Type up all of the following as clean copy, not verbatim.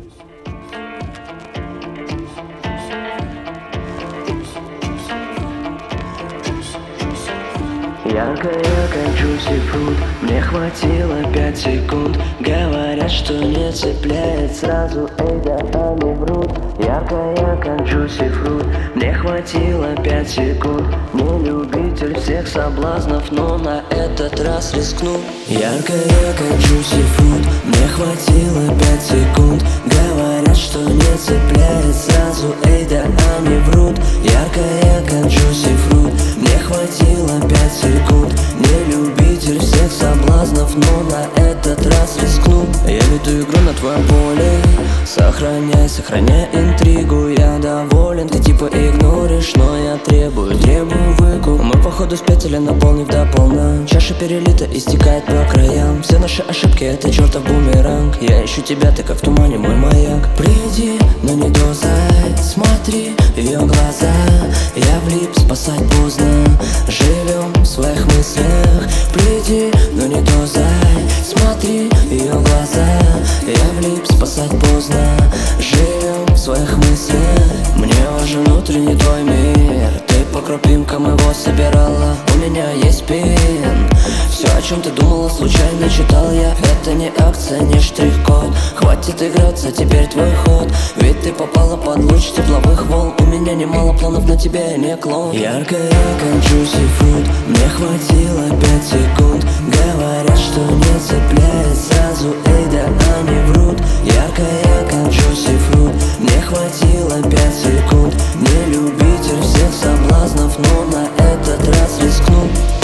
Яркая, как juicy fruit, мне хватило 5 секунд. Говорят, что не цепляет сразу, эй, да они врут. Яркая, как juicy fruit, мне хватило 5 секунд. Не любитель всех соблазнов, но на этот раз рискну. Яркая, как juicy fruit, мне хватило 5 секунд. Говорят, что не цепляет сразу, эй, да они врут. Яркая, как juicy fruit, мне хватило 5 секунд. Не любитель всех соблазнов, но на этот раз рискну. Я веду игру на твоем поле. Сохраняй интригу. Я доволен, ты типа игноришь, но я требую выкуп. Мы походу спятили, наполнив до полна. Чаша перелита и стекает по краям. Все наши ошибки — это чертов бумеранг. Я ищу тебя, ты как в тумане мой маяк. Приди, но не дозай, смотри ее глаза. Я влип, спасать поздно. Живем в своих мыслях. Приди, но не дозай, смотри ее глаза. Я влип, спасать поздно. Живем в своих мыслях. Мне важен внутренний твой мир. Ты по крупинкам его собирала. У меня есть пин. Все, о чем ты думала, случайно читал я. Это не акция, не штрих-код. Хватит играться, теперь твой ход. Ведь ты попала под луч тепловых волн. У меня немало планов на тебя, я не клон. Яркая, как juicy fruit, мне хватило 5 секунд. Говорят, что не цепляет сразу, эй, да они врут. Яркая, как juicy fruit, мне хватило 5 секунд. Не любитель всех соблазнов, но на этот раз рискну.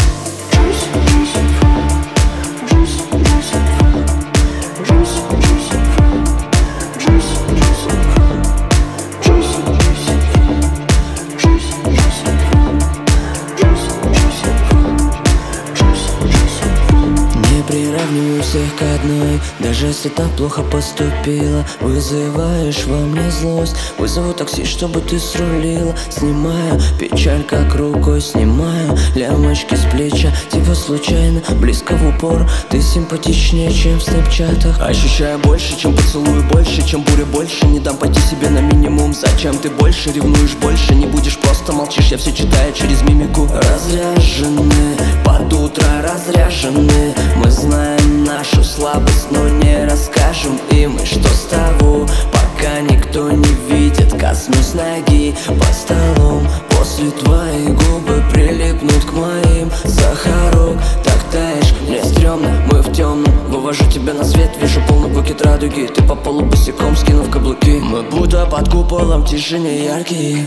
Приравниваю всех к одной, даже если так плохо поступила. Вызываешь во мне злость. Вызову такси, чтобы ты срулила. Снимаю печаль как рукой, снимаю лямочки с плеча. Типа случайно, близко в упор. Ты симпатичнее, чем в снэпчатах. Ощущаю больше, чем поцелую, больше, чем буря, больше. Не дам пойти себе на минимум. Зачем ты больше ревнуешь, больше? Не будешь, просто молчишь, я все читаю через мимику. Разряжены, под утро разряжены. Мы знаем нашу слабость, но не расскажем им. И что с того, пока никто не видит. Коснусь ноги по столом. После твои губы прилипнут к моим. Сахарок, так таешь, мне стрёмно, мы в темном. Вывожу тебя на свет, вижу полный букет радуги. Ты по полу босиком, скинув каблуки. Мы будто под куполом, тишине яркие.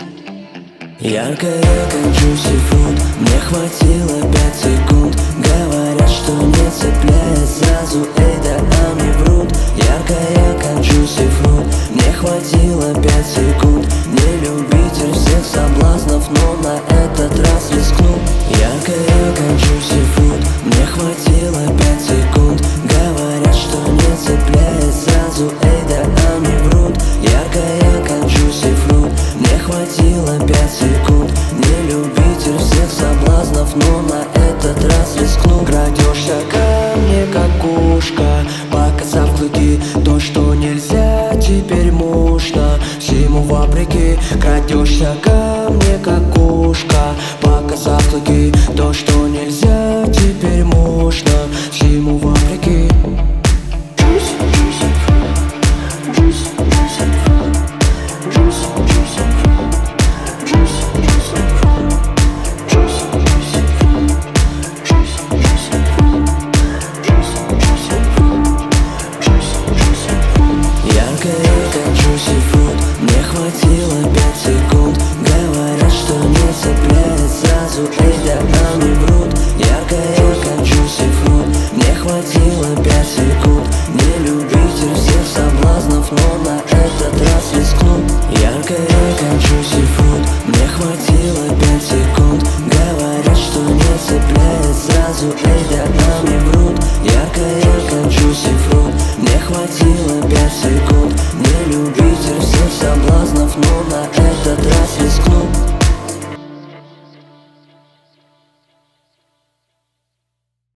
Яркая, как juicy fruit, мне хватило 5 секунд. Говорят, что не цепляет сразу, эй, да они врут. Яркая, как juicy fruit, мне хватило 5 секунд. Не любитель всех соблазнов, но на этот раз рискну. Яркая, как juicy fruit, мне хватило 5 секунд. Говорят, что не цепляет сразу, эй, да они врут. Яркая, как juicy fruit, мне хватило 5 секунд. Не любитель всех соблазнов, но на этот раз рискну. Крадешься ко мне, как кошка, показав клыки. То, что нельзя, теперь можно. Всему вопреки. Крадешься ко мне, как кошка, показав клыки. То, что нельзя, теперь можно. Всему вопреки. Мне хватило 5 секунд. Говорят, что не цепляет сразу, эй, да они врут. Яркая, как juicy fruit, мне хватило 5 секунд. Не любитель всех соблазнов, но на этот раз рискну. Яркая, как juicy fruit.